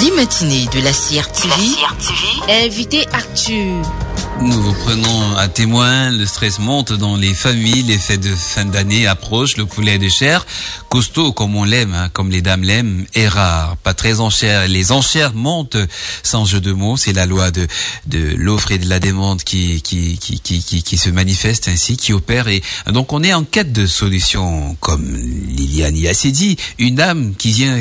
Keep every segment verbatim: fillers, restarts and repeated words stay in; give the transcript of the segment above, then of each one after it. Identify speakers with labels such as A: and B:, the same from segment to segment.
A: Les matinées de la C R T V. Invité Actu.
B: Nous vous prenons à témoin, le stress monte dans les familles, les fêtes de fin d'année approchent, le poulet de chair, costaud comme on l'aime, hein, comme les dames l'aiment, est rare, pas très en chair. Les enchères montent sans jeu de mots, c'est la loi de de l'offre et de la demande qui qui qui qui qui, qui se manifeste ainsi, qui opère, et donc on est en quête de solutions, comme Liliane y a dit, une dame qui vient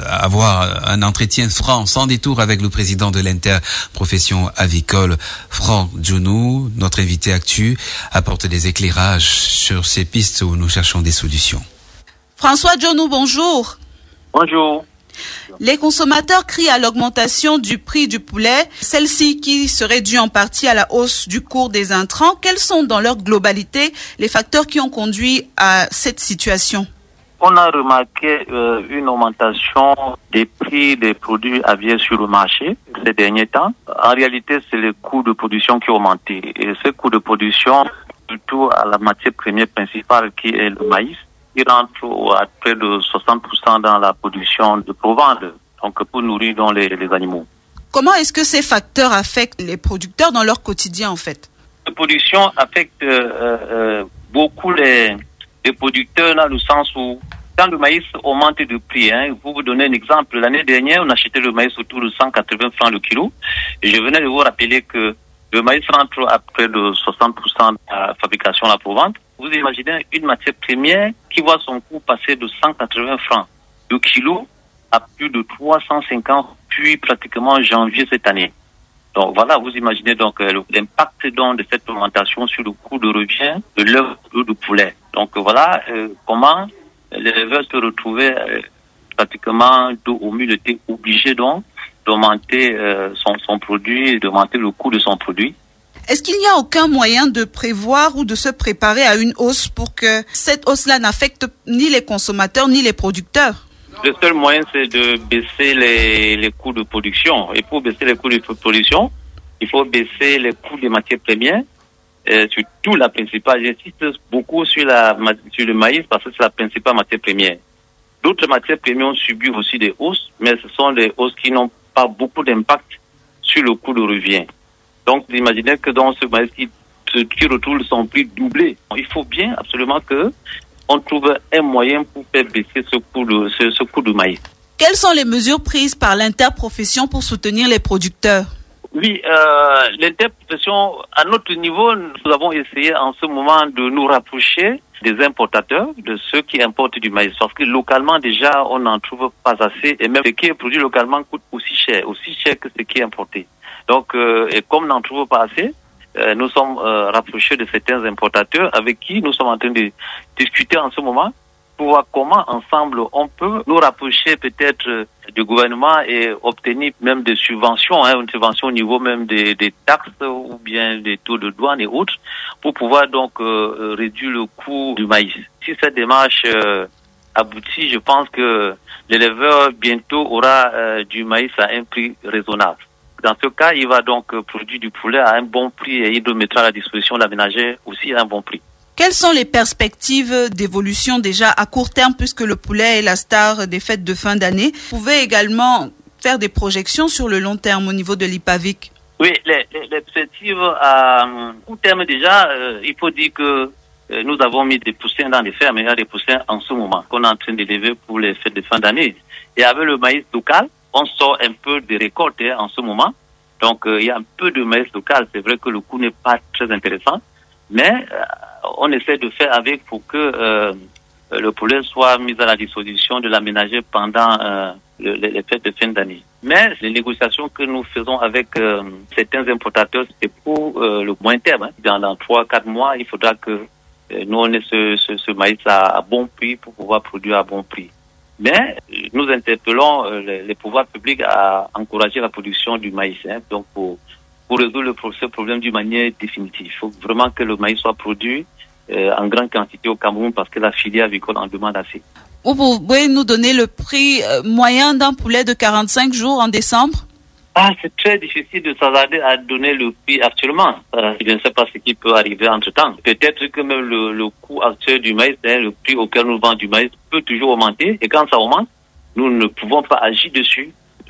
B: avoir un entretien franc, sans détour avec le président de l'interprofession avicole, Franck Djonou, notre invité Actu, apporte des éclairages sur ces pistes où nous cherchons des solutions.
C: François Djonou, bonjour.
D: Bonjour.
C: Les consommateurs crient à l'augmentation du prix du poulet, celle-ci qui serait due en partie à la hausse du cours des intrants. Quels sont dans leur globalité les facteurs qui ont conduit à cette situation?
D: On a remarqué euh, une augmentation des prix des produits aviaires sur le marché ces derniers temps. En réalité, c'est le coût de production qui a augmenté. Et ce coût de production, surtout à la matière première principale qui est le maïs, qui rentre à près de soixante pour cent dans la production de provende, donc pour nourrir dans les, les animaux.
C: Comment est-ce que ces facteurs affectent les producteurs dans leur quotidien en fait?
D: La production affecte euh, euh, beaucoup les... les producteurs dans le sens où quand le maïs augmente de prix, hein, pour vous donner un exemple, l'année dernière, on achetait le maïs autour de cent quatre-vingts francs le kilo. Et je venais de vous rappeler que le maïs rentre à près de soixante pour cent de la fabrication à la provente. Vous imaginez une matière première qui voit son coût passer de cent quatre-vingts francs le kilo à plus de trois cent cinquante, puis pratiquement janvier cette année. Donc voilà, vous imaginez donc euh, l'impact donc, de cette augmentation sur le coût de revient de l'œuf de poulet. Donc voilà euh, comment l'éleveur se retrouvait euh, pratiquement dos au mur, était obligé donc d'augmenter euh, son, son produit, d'augmenter le coût de son produit.
C: Est-ce qu'il n'y a aucun moyen de prévoir ou de se préparer à une hausse pour que cette hausse-là n'affecte ni les consommateurs ni les producteurs?
D: Le seul moyen, c'est de baisser les, les coûts de production. Et pour baisser les coûts de production, il faut baisser les coûts des matières premières. Euh, surtout la principale, j'insiste beaucoup sur, la, sur le maïs parce que c'est la principale matière première. D'autres matières premières ont subi aussi des hausses, mais ce sont des hausses qui n'ont pas beaucoup d'impact sur le coût de revient. Donc, imaginez que dans ce maïs qui, qui retrouve son prix doublé, il faut bien absolument que on trouve un moyen pour faire baisser ce coût de, ce, ce coût de maïs.
C: Quelles sont les mesures prises par l'interprofession pour soutenir les producteurs?
D: Oui, euh, l'interprofession, à notre niveau, nous avons essayé en ce moment de nous rapprocher des importateurs, de ceux qui importent du maïs. Parce que localement, déjà, on n'en trouve pas assez. Et même ce qui est produit localement coûte aussi cher, aussi cher que ce qui est importé. Donc, euh, et comme on n'en trouve pas assez, Euh, nous sommes euh, rapprochés de certains importateurs avec qui nous sommes en train de discuter en ce moment pour voir comment ensemble on peut nous rapprocher peut-être euh, du gouvernement et obtenir même des subventions, hein, une subvention au niveau même des, des taxes ou bien des taux de douane et autres pour pouvoir donc euh, réduire le coût du maïs. Si cette démarche euh, aboutit, je pense que l'éleveur bientôt aura euh, du maïs à un prix raisonnable. Dans ce cas, il va donc produire du poulet à un bon prix et il le mettra à la disposition de la ménagère aussi à un bon prix.
C: Quelles sont les perspectives d'évolution déjà à court terme puisque le poulet est la star des fêtes de fin d'année? Vous pouvez également faire des projections sur le long terme au niveau de l'IPAVIC?
D: Oui, les, les, les perspectives à court terme déjà, euh, il faut dire que euh, nous avons mis des poussins dans les fermes, il y a des poussins en ce moment qu'on est en train d'élever pour les fêtes de fin d'année. Et avec le maïs local, on sort un peu des récoltes hein, en ce moment. Donc, euh, il y a un peu de maïs local. C'est vrai que le coût n'est pas très intéressant. Mais euh, on essaie de faire avec pour que euh, le poulet soit mis à la disposition de la ménagère pendant euh, le, les fêtes de fin d'année. Mais les négociations que nous faisons avec euh, certains importateurs, c'est pour euh, le moyen terme. Hein. Dans, dans trois, quatre mois, il faudra que euh, nous on ait ce, ce, ce maïs à, à bon prix pour pouvoir produire à bon prix. Mais nous interpellons euh, les, les pouvoirs publics à encourager la production du maïs, hein, donc pour, pour résoudre le, ce problème d'une manière définitive. Il faut vraiment que le maïs soit produit euh, en grande quantité au Cameroun parce que la filière avicole en demande assez.
C: Vous pouvez nous donner le prix moyen d'un poulet de quarante-cinq jours en décembre?
D: Ah, c'est très difficile de s'attarder à donner le prix actuellement. Euh, je ne sais pas ce qui peut arriver entre-temps. Peut-être que même le, le coût actuel du maïs, hein, le prix auquel nous vendons du maïs peut toujours augmenter. Et quand ça augmente, nous ne pouvons pas agir dessus.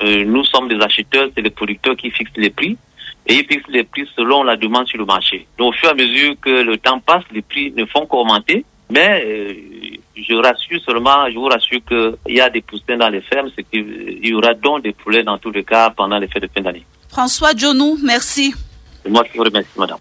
D: euh, nous sommes des acheteurs, c'est les producteurs qui fixent les prix. Et ils fixent les prix selon la demande sur le marché. Donc, au fur et à mesure que le temps passe, les prix ne font qu'augmenter. Mais euh, je rassure seulement, je vous rassure qu'il y a des poussins dans les fermes, c'est qu'il y aura donc des poulets dans tous les cas pendant les fêtes de fin d'année.
C: François Djonou, merci.
D: C'est moi qui vous remercie, madame.